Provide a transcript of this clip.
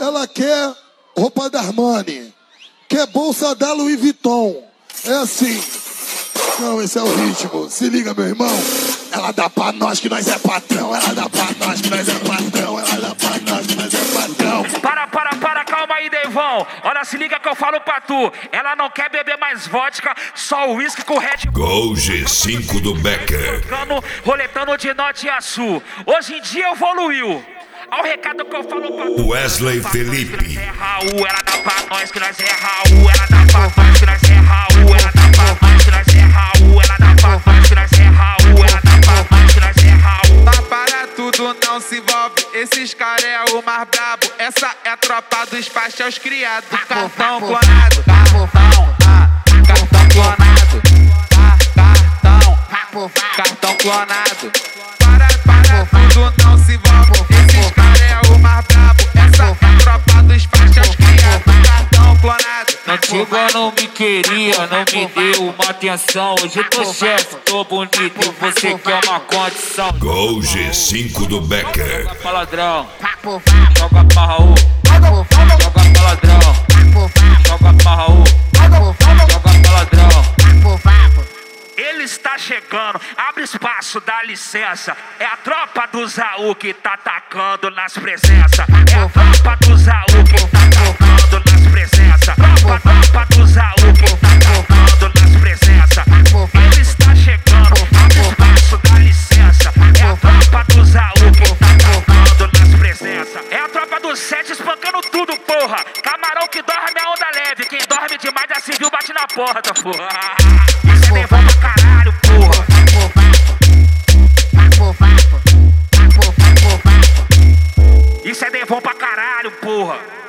ela quer roupa da Armani, quer bolsa da Louis Vuitton. É assim. Não, esse é o ritmo. Se liga, meu irmão. Ela dá pra nós que nós é patrão. Ela dá pra nós que nós é patrão. Ela dá pra nós que nós é patrão. Para, calma aí, Deivão. Olha, se liga que eu falo pra tu. Ela não quer beber mais vodka, só uísque com Red Bull. Gol G5 do Becker. Roletando de norte a sul. Hoje em dia evoluiu. Olha o recado que eu falo pra tu. Wesley Felipe. É Raul, ela dá pra nós que nós é Raul. Ela dá pra nós que nós é Raul. Ela dá pra nós que nós é Raul. Ela dá pra nós que nós é Raul. Ela dá pra nós que nós é Raul. Mas para tudo, não se envolve. Esses caras é o mais brabo. Essa é a tropa dos pastéis criados. Cartão clonado. Cartão clonado. Cartão clonado. Para tudo, não se envolve. Esses caras é o mais brabo. Essa é a tropa dos pastéis criados. Cartão clonado. Antiga não me queria, não me deu uma atenção. Hoje eu tô chefe, tô bonito e você quer uma condição. Gol G5 do Becker. Joga pra ladrão, joga pra Raul. Joga pra ladrão, joga pra Raul. Joga pra ladrão. Ele está chegando, abre espaço, dá licença. É a tropa do Zaú que tá atacando nas presenças. É a tropa do Zaú que tá atacando nas presenças. Tropa do Zaú que tá atacando nas presenças. Ele está chegando, abre espaço, dá licença. É a tropa do Zaú que tá atacando nas presenças. É a tropa do 7 espancando tudo, porra. Camarão que dorme é onda leve. Quem dorme demais já se viu, bate na porta, porra. Isso é levou pra caralho, porra. Isso é Devon pra caralho, porra.